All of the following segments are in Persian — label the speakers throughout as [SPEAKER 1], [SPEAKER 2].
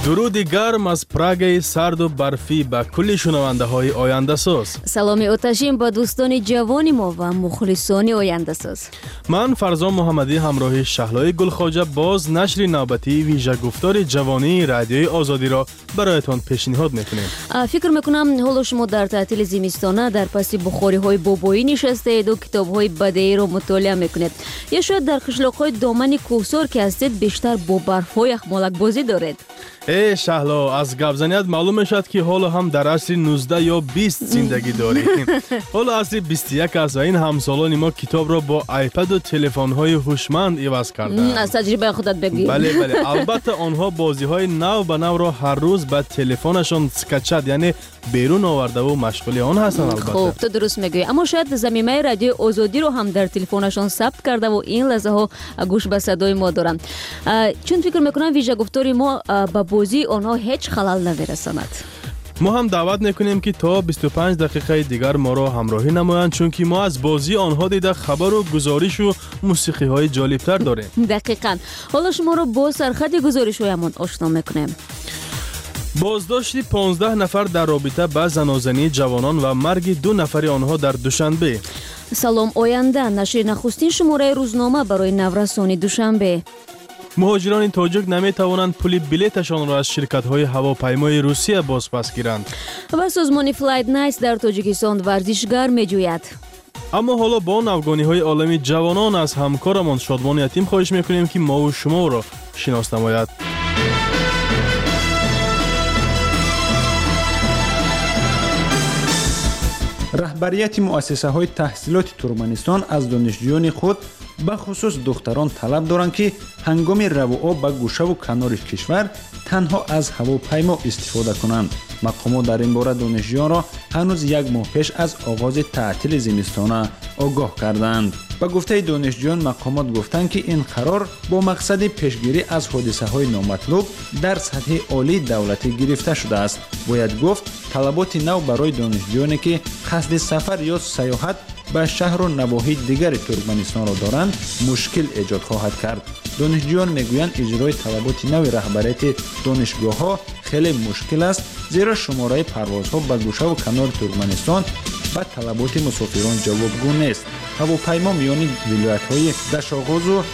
[SPEAKER 1] درود گرم از پراگ سرد و برفی به کل شنونده های آینده ساز.
[SPEAKER 2] سلام آتشین با دوستان جوان ما و مخلصان آینده ساز.
[SPEAKER 1] من فرزان محمدی همراه شهلای گلخواجه باز نشر نوبتی ویژه گفتار جوانی رادیوی آزادی را برایتان پیشنهاد میکنیم.
[SPEAKER 2] فکر میکنم حالا شما در تعطیل زمستانه در پس بخاری های بابایی نشسته اید و کتاب های بدیعی را مطالعه میکنید، یا شاید در قشلاق های دامن کوهسار که هستید بیشتر با برف های اخمالک بازی دارید.
[SPEAKER 1] شهلا، از گپزنیت معلوم میشد که حالا هم در عصر 19 یا 20 زندگی داریم. حالا عصر 21 است و این همسالان ما کتاب را با آیپد و تلفن های هوشمند عوض کردند.
[SPEAKER 2] از تجربه خودت بگی.
[SPEAKER 1] بله البته آنها بازی های نو به نو را هر روز به تلفنشان سکچت یعنی بیرون آورده و مشغول آن هستند. البته
[SPEAKER 2] خب تو درست میگی، اما شاید ضمیمه رادیو آزادی رو هم در تلفنشان ثبت کرده و این لحظه ها گوش به صدای ما دارن، چون فکر میکنم ویژه گفتاری ما با بازی آنها هیچ خلل نمیرساند.
[SPEAKER 1] ما هم دعوت میکنیم که تا 25 دقیقه دیگر ما را همراهی نمایند، چون که ما از بازی آنها دیده خبر و گزارش و موسیقی های جالبتر داریم.
[SPEAKER 2] دقیقاً. حالا شما رو با سرخط گزارش هایمان آشنا میکنیم.
[SPEAKER 1] بازداشت 15 نفر در رابطه با زنازنی جوانان و مرگ 2 نفر آنها در دوشنبه.
[SPEAKER 2] سلام آینده نشر نخستین شماره روزنامه برای نورسانی دوشنبه.
[SPEAKER 1] مهاجران تاجیک نمیتوانند پول بلیتشان را از شرکت‌های هواپیمای روسیه بازپس گیرند.
[SPEAKER 2] و سازمان فلایت نایس در تاجیکستان ورزشگر میجوید.
[SPEAKER 1] اما حالا با نوگانی‌های عالمی جوانان از همکارمان شادمان یتیم خواهش میکنیم که ما و شما را شناس نماید.
[SPEAKER 3] رهبریت مؤسسه‌های تحصیلات ترکمنستان از دانشجویان خود به خصوص دختران طلب دارند که هنگام رو و آب به گوشه و کنار کشور تنها از هواپیما استفاده کنند. مقامات در این باره دانشجویان را هنوز 1 ماه پیش از آغاز تعطیل زمستانه آگاه کردند. با گفته دانشجویان مقامات گفتند که این قرار با مقصد پیشگیری از حادثه‌های نامطلوب در سطح عالی دولتی گرفته شده است. باید گفت طلبات نو برای دانشجویانی که قصد سفر یا سیاحت به شهر و نواحی دیگر ترکمنستان را دارند مشکل ایجاد خواهد کرد. دانشجویان میگویند اجرای طلبات نو رهبریت دانشگاه‌ها خیلی مشکل است، زیرا شماره پروازها به گوشه و کنار ترکمنستان به طلبات مسافران جوابگو نیست. هواپیما میان ولایت‌های دشاغوز و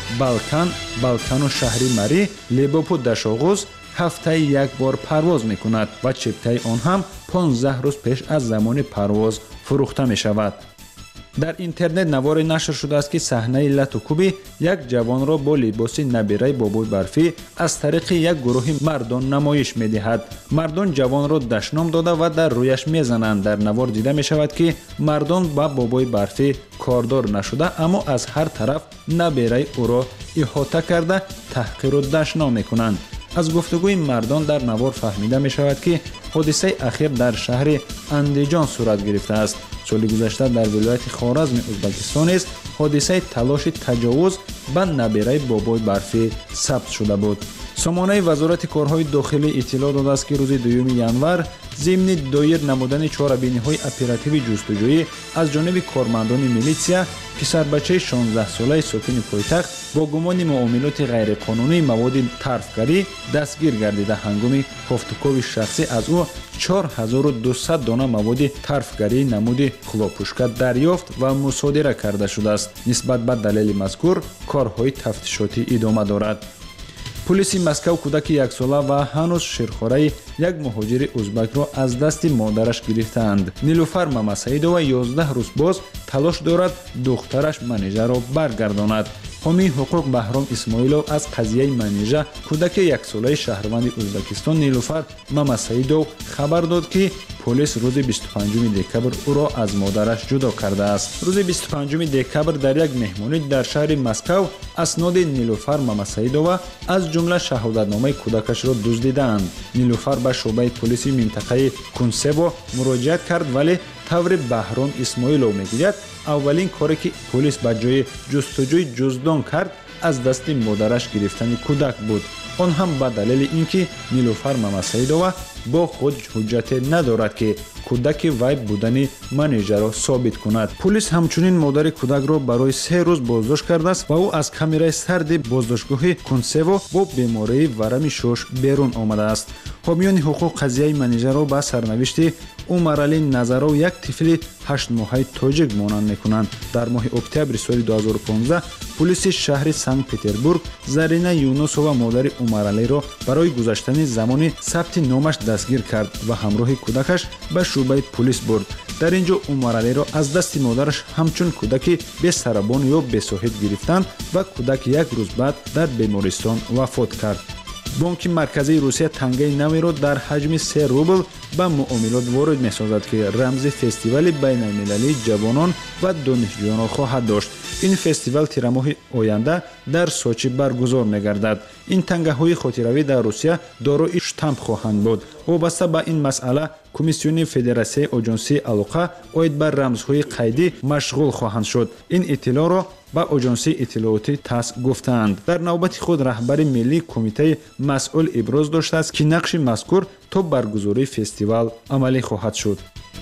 [SPEAKER 3] بالکان و شهری مری لیباپ و دشاغوز هفته 1 بار پرواز میکند و چپتای آن هم 15 روز پیش از زمان پرواز فروخته می شود. در اینترنت نوار نشر شده است که صحنه لط و کوب یک جوان را با لباس نبیره بابای برفی از طریق یک گروه مردان نمایش می‌دهد. مردان جوان را دشنام داده و در رویش می‌زنند. در نوار دیده می‌شود که مردان با بابای برفی کاردار نشده اما از هر طرف نبیره او را احاطه کرده تحقیر و دشنام می‌کنند. از گفتگوی مردان در نوار فهمیده می‌شود که حادثه اخیر در شهر اندیجان صورت گرفته است. سال گذشته در ولایت خوارزم ازبکستان است حادثه تلاش تجاوز به نبیره بابای برفی ثبت شده بود. سامانه وزارت کارهای داخلی اطلاع داده است که روز 2 ینور ضمن دایر نمودن چهاربینی‌های اپراتیو جستجویی از جانب کارمندان میلیسیا پسر بچه 16 ساله ساکن پایتخت با گمان معاملات غیرقانونی مواد طرفگری دستگیر گردیده. هنگام کافتوکاوی شخصی از او 4200 دانه مواد طرفگری نمود خلاپوشکا دریافت و مصادره کرده شده است. نسبت به دلیل مذکور کارهای تفتیشاتی ادامه دارد. پلیس مسکو کودک 1 ساله و هنوز شیرخواره یک مهاجر ازبک را از دست مادرش گرفتند. نیلوفر ممسعیدова 11 روز باز تلاش دارد دخترش منیژه را برگرداند. حامی حقوق بهرام اسماعیلov از قضیه منیژه کودک 1 ساله شهروند ازبکستان نیلوفر ممسعیدov خبر داد که پلیس روز 25 دکبر او را از مادرش جدا کرده است. روز 25 دکبر در یک مهمانی در شهر مسکو اسناد نیلوفر ممسعیدova از جمله شهادتنامه کودکش را دزدیدند. نیلوفر به شعبه پلیس منطقه کنسبو مراجعه کرد، ولی طور بهرام اسماعیلov میگوید اولین کاری که پلیس به جای جستجوی جزدان کرد از دست مادرش گرفتن کودک بود. آن هم به دلیل اینکه نیلوفر ممسعیدova با خود حجت ندارد که کودک وی بودن منیجر را ثابت کند. پلیس همچنین مادر کودک را برای 3 روز بازداشت کرده است و او از کامرای سرد بازداشتگاه کنسوو با بیماری ورم شش بیرون آمده است. حامیان حقوق قضیه منیجر را به سرنوشت عمرعلی نظرو یک طفل 8 ماهه تاجیک مانند میکنند. در ماه اکتبر سال 2015 پلیس شهر سنت پتربورگ زرینه یونوسова مادر عمرعلی را برای گذشتن زمان ثبت نامش دستگیر کرد و همراه کودکش به شعبه پلیس برد. در اینجا عمرعلی را از دست مادرش همچون کودک به سربان یا به صحت گرفتند و کودک یک روز بعد در بیمارستان وفات کرد. بانک مرکزی روسیه تنگه نوی را در حجم 3 روبل به معاملات وارد می‌سازد که رمز فستیوال بین‌المللی جوانان و دانشجویان خواهد داشت. این فستیوال تیر ماه آینده در سوچی برگزار می‌گردد. این تنگه‌های خاطروی در روسیه دارای شتامپ خواهند بود. وابسته به این مسئله کمیسیون فدراسیون آژانسی علاقه اید بر رمزهای قیدی مشغول خواهند شد. این اطلاع را با آژانسی اطلاعاتی تاس گفتند. در نوبت خود رهبر ملی کمیته مسئول ابراز داشته است که نقش مذکور تا برگزاری فستیوال عملی خواهد شد.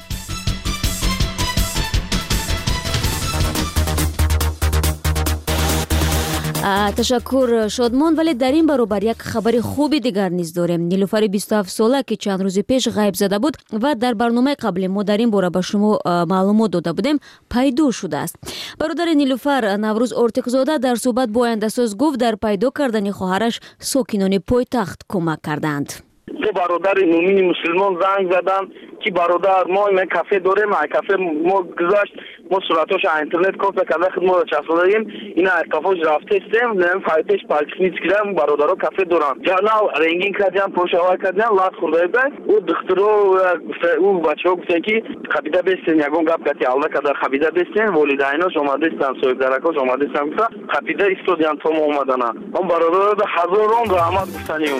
[SPEAKER 2] تشکر شادمان. ولی در این برابر یک خبر خوبی دیگر نیز داریم. نیلوفر 27 ساله که چند روز پیش غیب زده بود و در برنامه قبلی ما در این باره به شما معلومات داده بودیم پیدا شده است. برادر نیلوفر نوروز ارتقزاده در صحبت با آینده ساز گفت در پیدا کردن خواهرش ساکنان پایتخت کمک کردند.
[SPEAKER 4] دو برادر مومن مسلمان زنگ زدن که برادر ما این کافه داریم، کافه ما گذاشت، ما صورتاش اینترنت کافه کده خدمات چسباندیم، اینا کافهش رفته استیم، نیم فایتش پارکسمیت کردم برادرها کافه دارن. جانا رنگین کردیم، پروشاور کردیم، لات خورده بود. او دکترو او بچه‌ها گفتن که خبیده بستین، یکون گپ کردی الله کدر خبیده بستین، والدیناش اومده استن، صاحب درکاش اومده استن، خبیده استودیان تو اومدن. اون برادر به هزاران رحمت گفتنیم.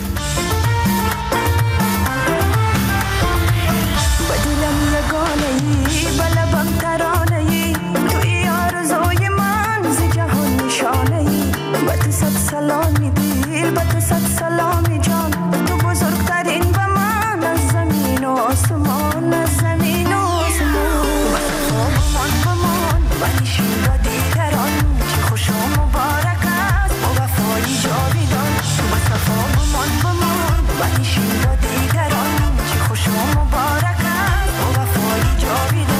[SPEAKER 4] بلبم ترانه‌ای توی آرزوی من ز جهان نشانه‌ای با تو صد سلامی دل با تو صد سلامی جان تو بزرگترین به من از زمین و آسمان از زمین و آسمان بمان بنشین با دیگران چه خوش و مبارک است با وفایی جاویدان با صفا بمان بنشین با دیگران چه خوش و مبارک است با وفایی جاویدان.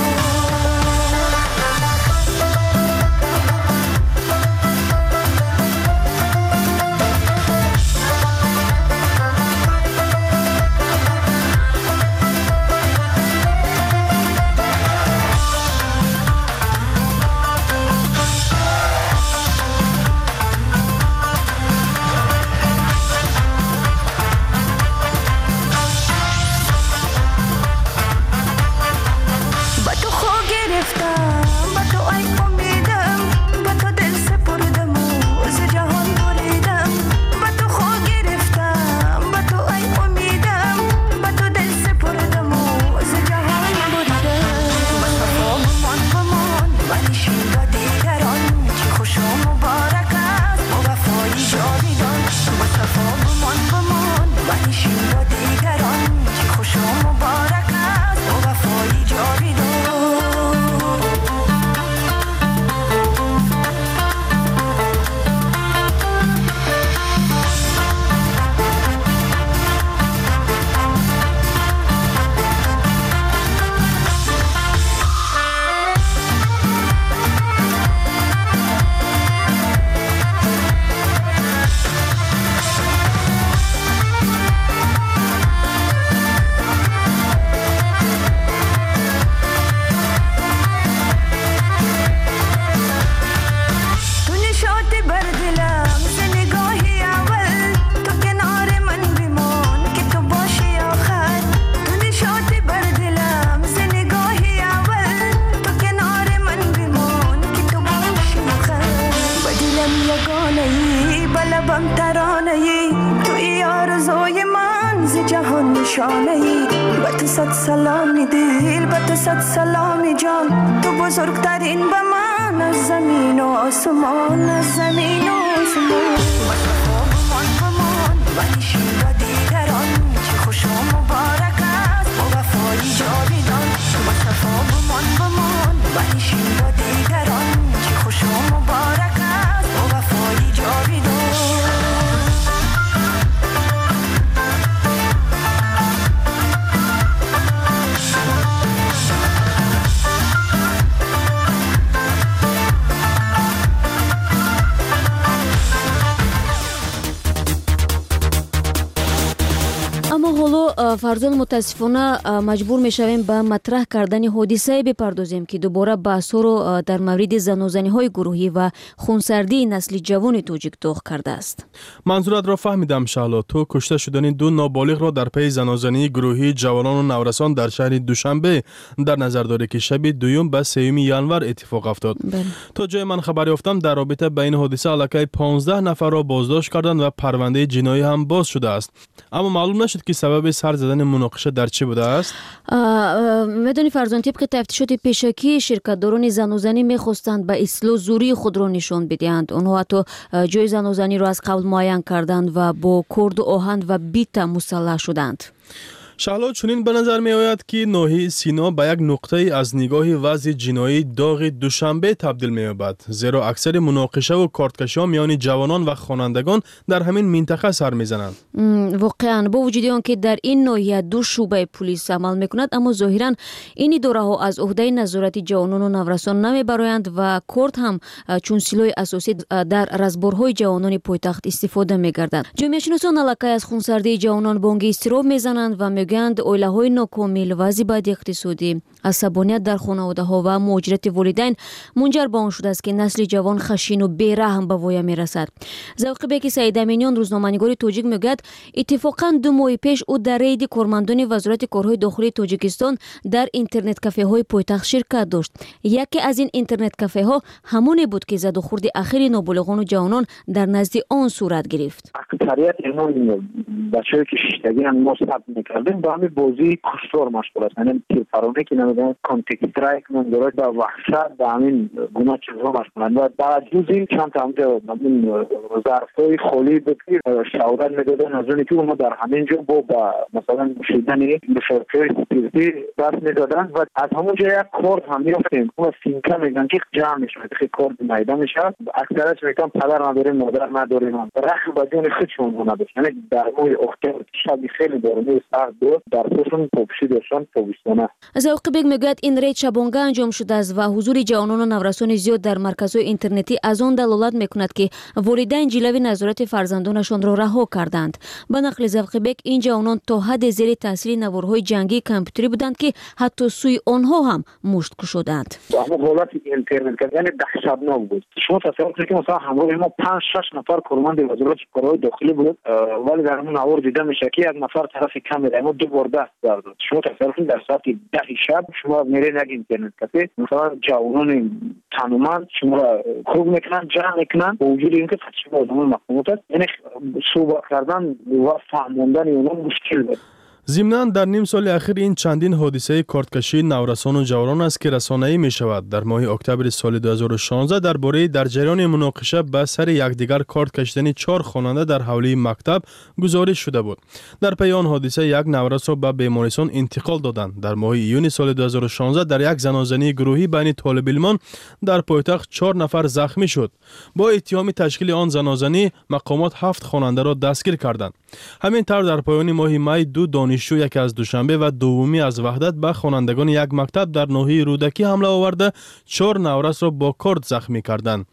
[SPEAKER 4] با تو صد سلامی دل با تو صد سلامی جان تو بزرگترین به من از زمین و آسمان از زمین و آسمان بمان بنشین با دیگران چه خوش و مبارک است با وفایی جاویدان.
[SPEAKER 2] фарзон мутаассифона маҷбур мешавем ба матрах кардани ҳодисае бипардозем ки дубора баҳсҳоро дар мавриди занозаниҳои гурӯҳӣ ва хунсардии насли ҷавони тоҷик доғ кардааст.
[SPEAKER 1] манзуратро фаҳмидам шаҳло. ту кушта шудани ду ноболиғро дар пайи занозании гурӯҳии ҷавонону наврасон дар шаҳри душанбе дар назар дорӣ ки шаби 2 ба 3 январ иттифоқ афтод. то ҷое ман хабар ёфтам дар робита ба ин ҳодиса аллакай 15 нафарро боздошт карданд ва парвандаи ҷиноӣ ҳам боз шудааст. аммо маълум нашуд ки сабаби сар задани муноқиша дар чӣ будааст?
[SPEAKER 2] медонӣ фарзон, тибқи тафтишоти пешакӣ ширкатдорони занозанӣ мехостанд ба ислоҳ зурии худро нишон бидиҳанд. онҳо ҳатто ҷои занозаниро аз қабл муайян карданд ва бо корду оҳан ва бита мусаллаҳ шуданд.
[SPEAKER 1] шаҳло, чунин ба назар меояд ки ноҳияи Сино ба як нуқтаи аз нигоҳи вазъи ҷиноии доғи Душанбе табдил меёбад, зеро аксари муноқишаву корткашиҳо миёни ҷавонон ва хонандагон дар ҳамин минтақа сар мезананд.
[SPEAKER 2] воқеан бо вуҷуди он ки дар ин ноҳия ду шуъбаи пулис амал мекунад, аммо зоҳиран ин идораҳо аз уҳдаи назорати ҷавонону наврасон намебароянд ва корт ҳам чун силоҳи асосӣ дар разборҳои ҷавонони пойтахт истифода мегардад. ҷомеашиносон аллакай аз хунсардии ҷавонон бонги изтироб мезананд ва мегӯянд оилаҳои нокомил, вазъи бади иқтисодӣ, асабоният дар хонаводаҳо ва муҳоҷирати волидайн мунҷар ба он шудааст ки насли ҷавон хашину бераҳм ба воя мерасад. завқибеки Саидаминиён рӯзноманигори тоҷик мегӯяд, иттифоқан 2 моҳи пеш ӯ дар рейди кормандони вазорати корҳои дохилии Тоҷикистон дар интернет-кафеҳои пойтахт ширкат дошт. яке аз ин интернет-кафеҳо ҳамоне буд ки задухурди ахири ноболиғону ҷавонон дар назди он сурат гирифт.
[SPEAKER 5] аксарият бачаҳое ки шиштагӣ мо сабт мекардем ба ҳамин бозии куштор машғул аст. яъне тирфароне ки намедонад контекст страйк мендорад ба ваҳшат ба ҳамин гуна чизҳо машғуланд ва ба ҷуз ин чанд ҳамин зарфҳои холӣ буд ки шаҳодат медоданд аз оне ки онҳо дар ҳамин ҷо бо ба масалан нӯшидани нӯшокиҳои спиртӣ даст медоданд ва аз ҳамон ҷо як корд ҳам ёфтем ва симка мегӯянд ки ҷамъ мешавад, корд майда мешавад. аксарият мегӯянд падар надорем, модар надорем, рахм ба ҷони худшон надошт. яъне дар моҳи октябр шаби хеле боромои сахт буд, дар хушон попушӣ доштанд тобистона.
[SPEAKER 2] завқибек мегӯяд ин рейд шабонга анҷом шудааст ва ҳузури ҷавонону наврасони зиёд дар марказҳои интернетӣ аз он далолат мекунад ки волидайн ҷилави назорати фарзандонашонро раҳо карданд. ба нақли Завқибек, ин ҷавонон то ҳадде зери таъсири наворҳои ҷангии компютерӣ буданд ки ҳатто сӯи онҳо ҳам мушт кушоданд.
[SPEAKER 5] ҳамон ҳолати интернет яъне даҳшатнок буд. шумо тасаввур кунед ки масалан ҳамроҳи мо 5-6 нафар корманди вазорати корҳои дохилӣ буд, вале дар ҳамон навор дида мешавад ки як нафар тарафи камера мо 2 бор даст дардод. шумо тасаввур кунед дар соати 10 шаб шумо меред як интернет кафе, масалан ҷавонони тануманд шуморо хуб мекунанд, ҷамъ мекунанд, бо вуҷуди ин ки шумо одамон маҳкумот аст, яъне суҳбат кардан ва фаҳмондани онҳо мушкил буд.
[SPEAKER 1] зимнан дар ним соли ахир ин чандин ҳодисаи корткашии наврасону ҷавонон аст ки расонаӣ мешавад. дар моҳи октябри соли 2016 дар бораи дар ҷараёни муноқиша ба сари якдигар корт кашидани 4 хонанда дар ҳавлии мактаб гузориш шуда буд. дар пайи он ҳодиса як наврасро ба бемористон интиқол доданд. дар моҳи июни соли 2016 дар як занозании гурӯҳӣ байни толибилмон дар пойтахт 4 нафар захмӣ шуд. бо иттиҳоми ташкили он занозанӣ мақомот 7 хонандаро дастгир карданд. ҳамин тавр дар поёни моҳи май 2 донишҷӯ, яке аз Душанбе ва дуввуми аз Ваҳдат ба хонандагони як мактаб дар ноҳияи Рӯдакӣ ҳамла оварда 4 наврасро бо корд захмӣ карданд.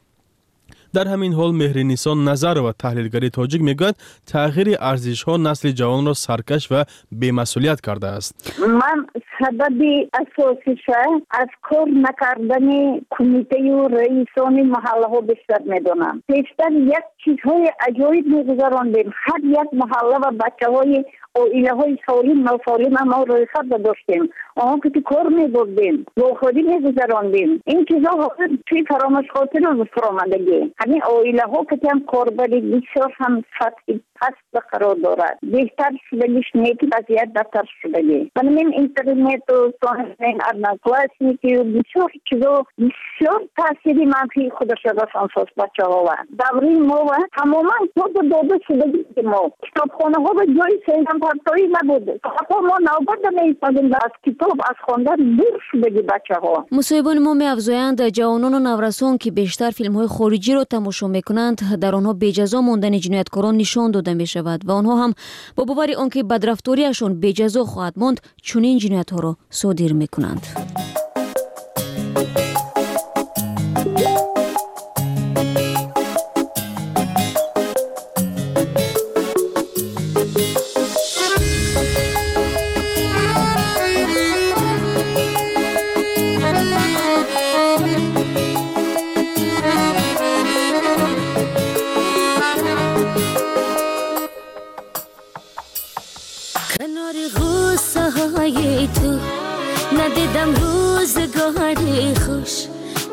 [SPEAKER 1] дар ҳамин ҳол Меҳри Нисон Назарова, таҳлилгари тоҷик, мегӯяд тағйири арзишҳо насли ҷавонро саркаш ва бемасъулият кардааст.
[SPEAKER 6] ман сабаби асосиша аз кор накардани кумитаю раисони маҳаллаҳо бештар медонам. бештар як чизҳои аҷоиб мегузарондем. ҳар як маҳалла ва бачаҳои оилаҳои солим носолим ма рӯйхат доштем. онҳо ки кор мебурдем, воходӣ мегузарондем. ин чизҳо ҳозир туи фаромӯшхотир фуромадагӣ. ҳамин оилаҳо ки ҳам корбари бисёр ҳам сатҳи паст ба қарор дорад. беҳтар шудагиш не ки вазъият бадтар шудагӣ. банамин интернету сонин одноклассники бисёр чизо бисёр таъсири манфии худашро расонсоз бачаҳо ва даври мо ва тамоман коду дода шудагӣ ки мо китобхонаҳо ва ҷои сеҳанфарсоӣ набуд. фақат мо навбата меистадем аз китоб аз хондан дур шудагӣ бачаҳо.
[SPEAKER 2] мусоҳибони мо меафзоянд ҷавонону наврасон ки бештар филмҳои хориҷиро тамошо мекунанд, дар онҳо беҷазо мондани ҷинояткорон нишон дода мешавад ва онҳо ҳам бо бовари он ки badрафториашон беҷазо хоҳад монд, чунин ҷиноятҳоро содир мекунанд.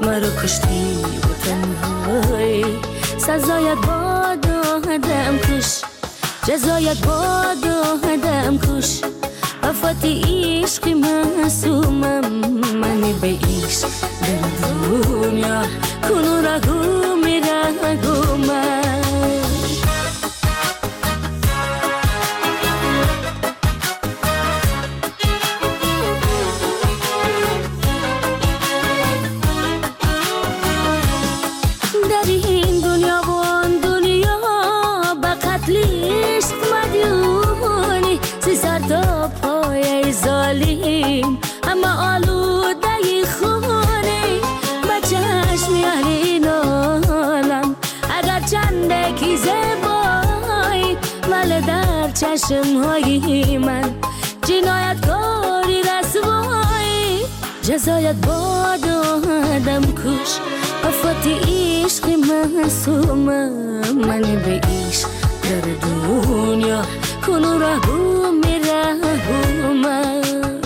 [SPEAKER 7] مرا کشتی و تنهایی سزایت باد آدم کش جزایت باد آدم کش وفات عشق معصومم منی به عشق در دنیا کنو رگو میرگو من در این دنیا و آن دنیا به قتل عشق مدیونی سی سر تا پای ظالم اما آلوده خونه به چشم این عالم اگر چندکی زیبایی ولی در چشم های من جنایتکاری رسوایی جزایت باد آدم کش وفات عشق معصومم من به عشق در دنیا کنو رگو میرگو من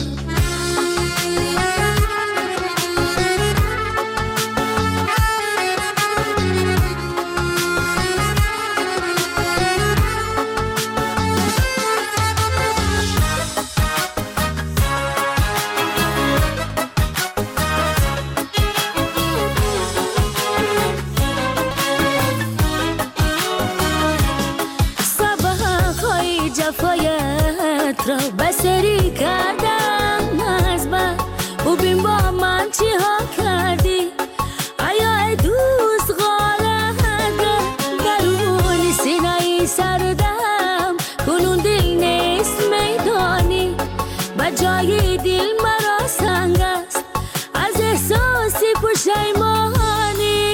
[SPEAKER 7] جفایت را بسری کردم از بر و بین با من چی ها کردی آیا ای دوست غالت درون سینه سردم کنون دل نیست میدانی و جای دل مرا سنگ است از احساسی پشیمانی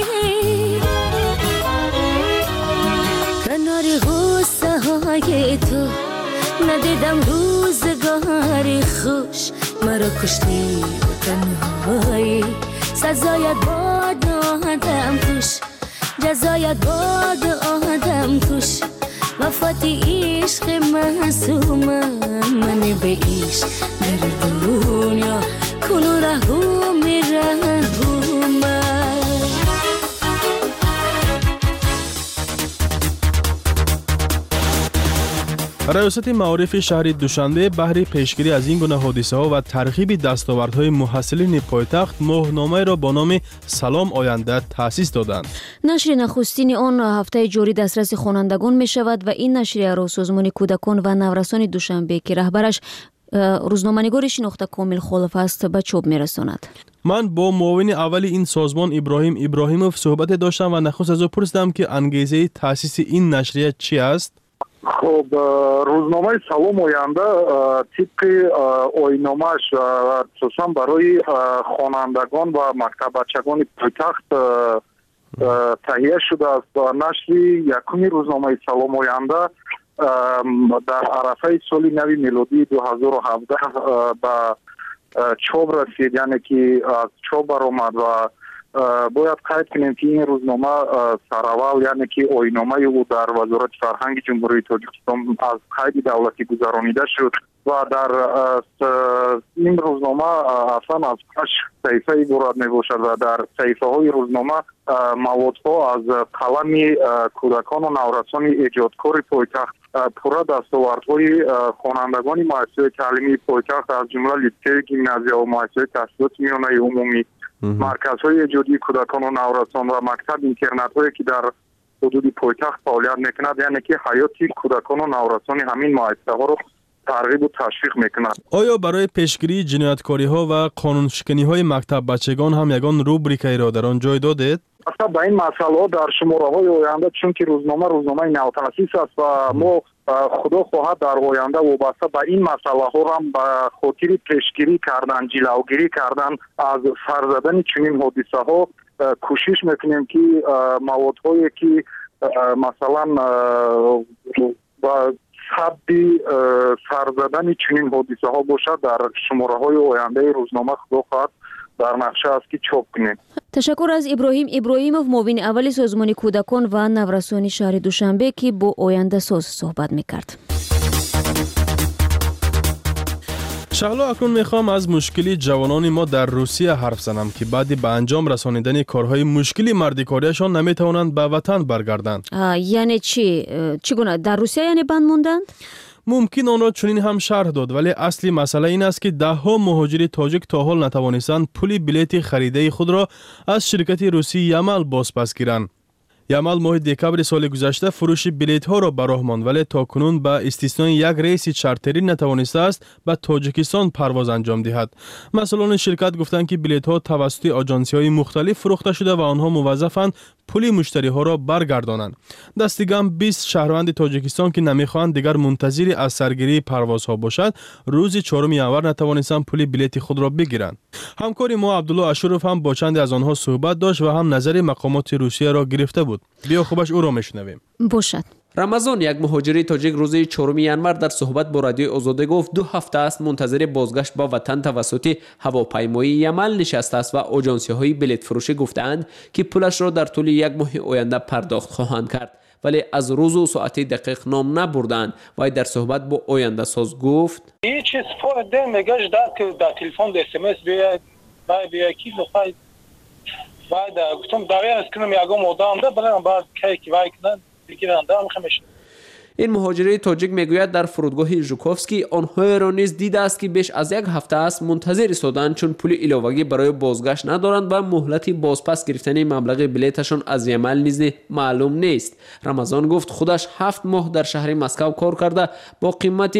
[SPEAKER 7] کنار غصه های تو ندیدم روزگاری خوش مرا کشتی و تنهایی سزایت باد آدم کش جزایت باد آدم کش وفات عشق معصومم من به عشق در دنیا کنو رگو میرگو من
[SPEAKER 1] ریاست معارف شهر دوشنبه بهر پیشگیری از این گونه حادثه‌ها و ترغیب دستاوردهای محصلین پایتخت ماهنامه را با نام سلام آینده تأسیس دادند.
[SPEAKER 2] نشر نخستین آن هفته جاری دسترس خوانندگان می شود و این نشریه را سازمان کودکان و نورسان دوشنبه که رهبرش روزنامه‌نگار شناخته کامل خالف است به چوب می رساند.
[SPEAKER 1] من با معاون اول این سازمان ابراهیم ابراهیموف صحبت داشتم و نخست از او پرسیدم که انگیزه تأسیس این نشریه چی است؟
[SPEAKER 8] خب روزنامه سلام آینده طبق آیین‌نامه‌اش خصوصا برای خوانندگان و مکتب بچگان پایتخت تهیه شده است و نشر یکمی روزنامه سلام آینده در عرفه سال نو میلادی 2017 به چوب رسید، یعنی که از چوب برآمد و باید قید کنیم که این روزنامه سراول، یعنی که آیین‌نامه او در وزارت فرهنگ جمهوری تاجیکستان از قید دولتی گذرانیده شد و در این روزنامه اصلا از 5 صفحه عبارت میباشد و در صفحه های روزنامه موادها از قلم کودکان و نورسان ایجادکار پایتخت پورا دستاوردهای خوانندگان مؤسسه تعلیمی پایتخت از جمله لیسه گیمنازیا و مؤسسه تحصیلات میانه عمومی، مرکزهای ایجادی کودکان و نورسان و مکتب اینترنت هایی که در حدود پایتخت فعالیت میکند، یعنی که حیاتی کودکان و نورسان همین مؤسسه ها رو ترغیب و تشویق میکند.
[SPEAKER 1] آیا برای پیشگیری جنایتکاری ها و قانون شکنی های مکتب بچگان هم یگان روبریکایی را در آن جای دادید؟
[SPEAKER 8] اصلا به این مسئله ها در شماره های آینده، چون که روزنامه نو تأسیس است و ما خدا خواهد در آینده وابسته به این مسئله ها هم به خاطر پیشگیری کردن، جلوگیری کردن از سر زدن چنین حادثه ها کوشش میکنیم که موادهایی که مثلا با حدی سر زدن چنین حادثه ها باشد در شماره های آینده روزنامه خدا خواهد در نقشه است که چاپ کنیم.
[SPEAKER 2] تشکر از ابراهیم ابراهیموف، معاون اول سازمان کودکان و نورسان شهر دوشنبه که با آینده ساز صحبت میکرد.
[SPEAKER 1] شغله اکنون میخوام از مشکلی جوانان ما در روسیه حرف زنم که بعد به انجام رسانیدن کارهای مشکلی مردیکاریشان نمیتوانند به وطن برگردند.
[SPEAKER 2] یعنی چگونه در روسیه یعنی بند موندند؟
[SPEAKER 1] ممکن آن را چنین هم شرح داد، ولی اصلی مسئله این است که دهها مهاجر تاجیک تا حال نتوانستند پول بلیط خریده خود را از شرکت روسی یمل بازپس گیرند. یمل ماه دکبر سال گذشته فروش بلیط ها را به راه ماند، ولی تا کنون به استثنای یک ریس چارتری نتوانسته است به تاجیکستان پرواز انجام دهد. مسئولان شرکت گفتند که بلیط ها توسط آژانسی های مختلف فروخته شده و آنها موظفند پول مشتری ها را برگردانند. دست کم 20 شهروند تاجیکستان که نمیخواهند دیگر منتظر از سرگیری پروازها باشد، روز 4 ینور نتوانستند پول بلیط خود را بگیرند. همکار ما عبدالله اشرف هم با چند از آنها صحبت داشت و هم نظر مقامات روسیه را گرفته بود. بیا خوبش او را میشنویم.
[SPEAKER 2] باشد.
[SPEAKER 9] رمضان، یک مهاجر تاجیک، روز 4 ینور در صحبت با رادیو آزاده گفت 2 هفته است منتظر بازگشت به وطن توسط هواپیمای یمل نشسته است و آژانسی‌های بلیط فروشی گفتند که پولش را در طول یک ماه آینده پرداخت خواهند کرد، ولی از روز و ساعت دقیق نام نبردند. و در صحبت با آینده ساز گفت
[SPEAKER 10] هیچ چیز فایده میگشت که در تلفن اس ام اس بیا کی لخوای بعد گفتم دقیقا از کنم یگم آدم ده برام بعد کی وای کنن بگیرن دام خمش.
[SPEAKER 9] این مهاجر تاجیک میگوید در فرودگاه ژوکوفسکی آنها را نیز دیده است که بیش از یک هفته است منتظر ایستادند، چون پول علاوه‌ای برای بازگشت ندارند و مهلت بازپس گرفتن مبلغ بلیطشان از یمل نیز معلوم نیست. رمضان گفت خودش 7 ماه در شهر مسکو کار کرده با قیمت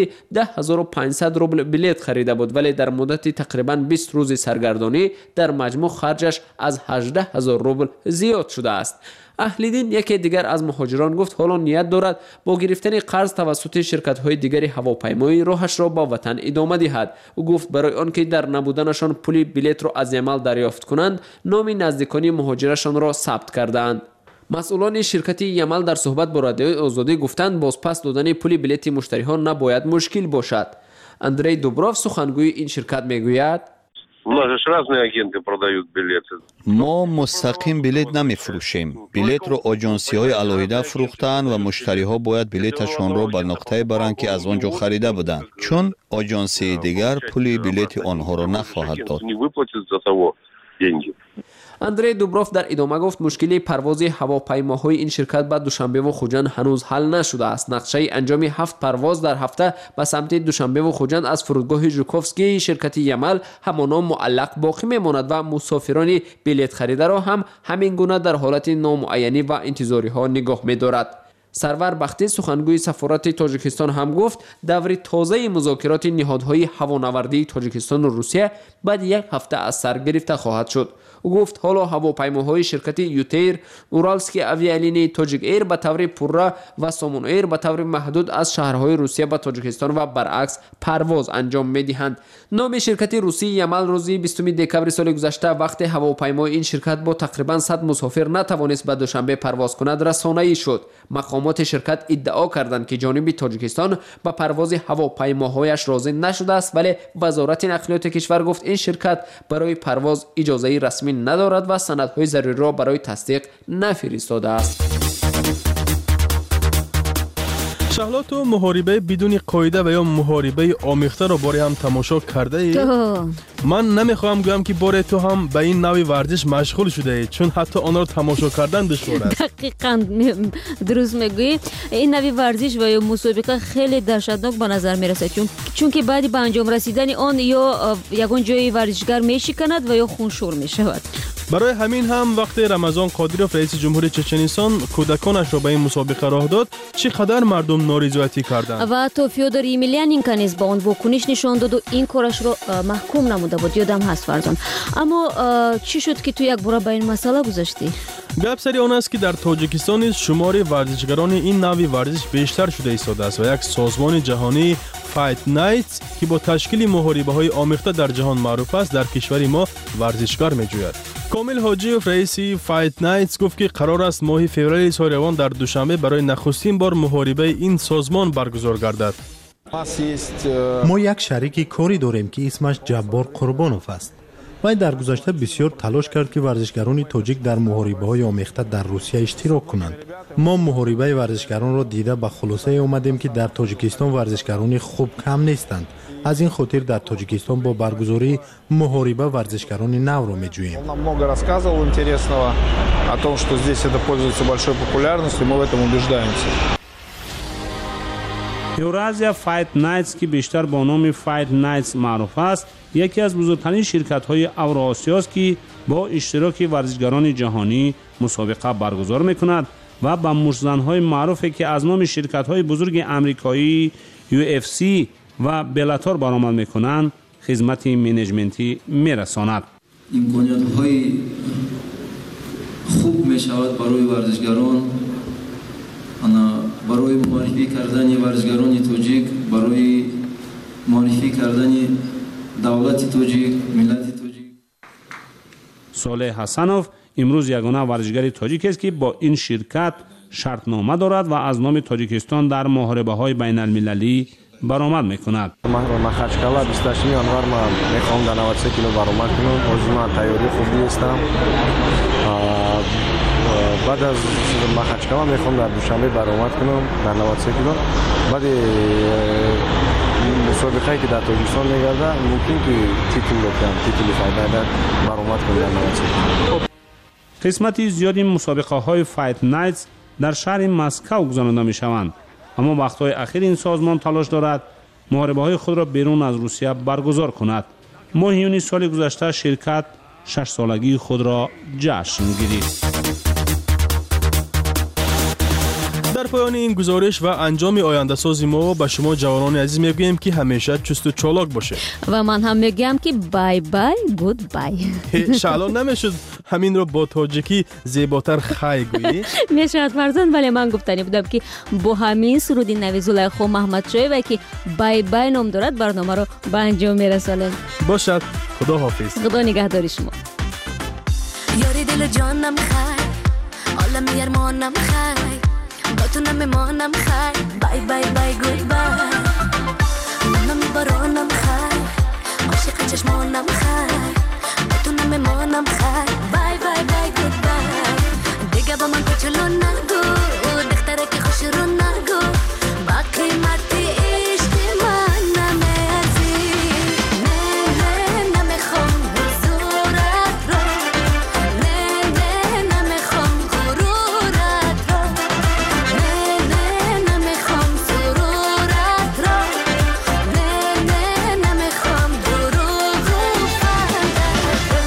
[SPEAKER 9] 10500 روبل بلیط خریده بود، ولی در مدت تقریبا 20 روز سرگردانی در مجموع خرجش از 18000 روبل زیاد شده است. اهلیدین، یکی دیگر از مهاجران، گفت حالا نیت دارد با گرفتن قرض توسط شرکت‌های دیگر هواپیمایی راهش را با وطن ادامه دهد. او گفت برای آنکه در نبودنشان پول بلیط را از یمل دریافت کنند، نام نزدیکان مهاجرشان را ثبت کردند. مسئولان شرکت یمل در صحبت با رادیو آزادی گفتند بازپس دادن پول بلیط مشتری‌ها نباید مشکل باشد. اندری دوبروف، سخنگوی این شرکت، میگوید
[SPEAKER 11] ما مستقیم بلیط نمی فروشیم. بلیط را آژانسی های علاوه فروختند و مشتری ها باید بلیطشان را به نقطه برند که از آنجا خریده بودند، چون آژانسی دیگر پول بلیط آنها را نخواهد داد.
[SPEAKER 9] اندری دوبروف در ادامه گفت مشکل پرواز هواپیماهای این شرکت به دوشنبه و خوجند هنوز حل نشده است. نقشه انجام 7 پرواز در هفته به سمت دوشنبه و خوجند از فرودگاه ژوکوفسکی شرکت یمل همانا معلق باقی میماند و مسافران بلیط خریده را هم همین گونه در حالت نامعینی و انتظاری ها نگاه می‌دارد. سرور بختی، سخنگوی سفارت تاجیکستان، هم گفت دور تازه مذاکرات نهادهای هوانوردی تاجیکستان و روسیه بعد 1 هفته از سر گرفته خواهد شد. او گفت حالا هواپیماهای شرکت یوتیر، اورالسکی آویالینی، تاجیک ایر به طور پورا و سامون ایر به طور محدود از شهرهای روسیه به تاجیکستان و برعکس پرواز انجام می‌دهند. نام شرکت روسی یمل روز 20 دکبر سال گذشته وقتی هواپیمای این شرکت با تقریبا 100 مسافر نتوانست به دوشنبه پرواز کند رسانه‌ای شد. مقامات شرکت ادعا کردند که جانب تاجیکستان به پرواز هواپیماهایش راضی نشده است، ولی وزارت نقلیات کشور گفت این شرکت برای پرواز اجازه رسمی ندارد و سندهای ضروری را برای تصدیق نفرستاده است.
[SPEAKER 1] شهلا، تو محاربه بدون قاعده و یا محاربه آمیخته را باری هم تماشا کرده ای؟ من نمیخوام گویم که باری تو هم به این نوع ورزش مشغول شده ای، چون حتی آن را تماشا کردن دشوار است.
[SPEAKER 2] دقیقاً درست میگویی. این نوع ورزش و یا مسابقه خیلی دهشتناک به نظر میرسه، چون که بعد به انجام رسیدن آن یا یگان جای ورزشگر میشکند و یا خونشور میشود.
[SPEAKER 1] برای همین هم وقتی رمضان قادیروف رئیس جمهوری چچنستان کودکانش را به این مسابقه راه داد، چقدر مردم نارضایتی کردند.
[SPEAKER 2] و تو فیودور یملیانینکا نیز با آن واکنش نشان داد و این کارش را محکوم نموده بود. یادم هست فرزان. اما چی شد که تو یک بار به این مسئله گذاشتی؟
[SPEAKER 1] گپ سری آن است که در تاجیکستان شمار ورزشگران این نوع ورزش بیشتر شده ایستاده است و یک سازمان جهانی فایت نایتس که با تشکیل محاربه‌های آمیخته در جهان معروف است در کشور ما ورزشکار می‌جوید. کامل حاجیوف رئیس فایت نایتس گفت که قرار است ماه فوریه سال روان در دوشنبه برای نخستین بار محاربه این سازمان برگزار گردد.
[SPEAKER 12] ما یک شریک کاری داریم که اسمش جبار قربانوف است. وی در گذشته بسیار تلاش کرد که ورزشکاران تاجیک در محاربه‌های آمیخته در روسیه اشتراک کنند. ما محاربه ورزشکاران را دیده به خلاصه اومدیم که در تاجیکستان ورزشکاران خوب کم نیستند. از این خاطر در تاجیکستان با برگزاری محاربه ورزشکاران نو را می‌جوییم.
[SPEAKER 13] Много рассказывал интересного о том, что здесь это пользуется большой популярностью, мы в этом убеждаемся.
[SPEAKER 14] Eurasia Fight Nights که بیشتر با نام Fight Nights معروف است، یکی از بزرگترین شرکت‌های اوراسیا است که با اشتراک ورزشکاران جهانی مسابقه برگزار می‌کند و با مشت‌زن‌های معروفی که از نام شرکت‌های بزرگ آمریکایی UFC و بلاتور برآمد می‌کنند خدمت منیجمنتی می‌رساند.
[SPEAKER 15] امکانیت‌های خوب می‌شود برای ورزشکاران، برای معرفی کردن ورزشکاران تاجیک، برای معرفی کردن دولت تاجیک، ملت تاجیک.
[SPEAKER 14] صالح حسنوف امروز یگانه ورزشکار تاجیک است که با این شرکت شرطنامه دارد و از نام تاجیکستان در محاربه‌های بین‌المللی برآمد می‌کند.
[SPEAKER 13] Махачкала 28 январ من می‌خوام در 93 کیلو برآمد کنم. از من تیاری خوبی هستم. بعد از مخچکالا میخوام در دوشنبه برآمد کنم در 93 کیلو. بعد مسابقه‌ای که در تاجیکستان میگرده ممکن که تیتل بگیرم، تیتل فایده برآمد کنم در 93 کیلو.
[SPEAKER 14] قسمتی زیادی مسابقه‌های فایت نایتس در شهر مسکو گذرانده می‌شوند، اما وقت‌های اخیر این سازمان تلاش دارد محاربه‌های خود را بیرون از روسیه برگزار کند. ماه یونی سال گذشته شرکت 6 سالگی خود را جشن گرفت.
[SPEAKER 1] در پایان این گزارش و انجام آینده سازی ما به شما جوانان عزیز میگوییم که همیشه چست و چالاک باشید
[SPEAKER 2] و من هم میگم که بای بای گود بای.
[SPEAKER 1] شعلا نمیشد همین رو با تاجیکی زیباتر خای گویی؟
[SPEAKER 2] میشد فرزند، ولی من گفتنی بودم که با همین سرودی نوی زلیخا محمدشاهی و که بای بای نام دارد برنامه رو به انجام میرسانیم.
[SPEAKER 1] باشد، خدا حافظ.
[SPEAKER 2] خدا نگهداری شما.
[SPEAKER 7] یاری دل جانم خای، عالم یارمانم خای، با تو نمیمانم خای، بای بای بای گود بای. منم بارانم خای، عاشق چشمانم خای، با تو نمیمانم خای، بای بای بای گود بای. دیگه با من کوچولو نگو، دختره که خوش رو نگو، با قیمتی عشق من نمیارزی. نه نه نمیخوام حضورت رو، نه نه نمیخوام غرورت رو، نه نه نمیخوام سرورت رو، نه نه نمیخوام دروغ و فریب رو.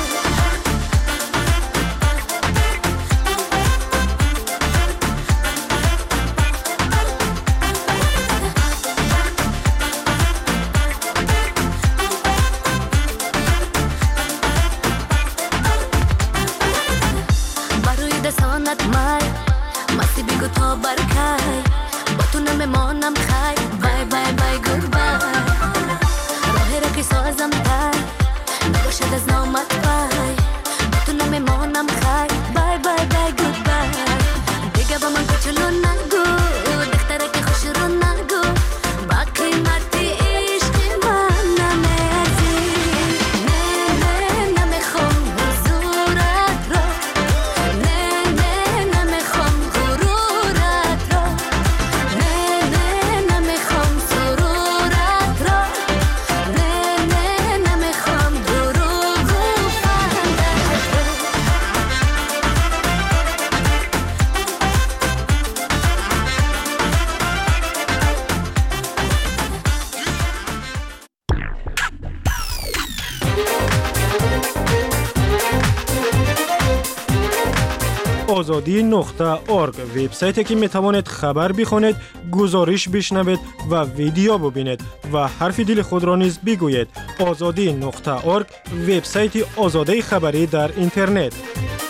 [SPEAKER 7] بروی دستانت مای مستی بگو تا برکای، با تو نمیمانم خای، بای بای بای گود بای. راهی را که سازم تای نباشد از نامت بای، با تو نمیمانم خای، بای بای بای گود بای. دیگه با من کوچولو نگو، دختره که خوش رو نگو، با قیمتی عشق من نمیارزی. نه نه نمیخوام حضورت رو، نه نه نمیخوام غرورت رو، نه نه نمیخوام سرورت رو، نه نه نمیخوام دروغ و فریب رو.
[SPEAKER 16] azadi.org وبسایتی که میتوانید خبر بخوانید، گزارش بشنوید و ویدیو ببینید و حرف دل خود را نیز بگویید. azadi.org وبسایت آزادی خبری در اینترنت.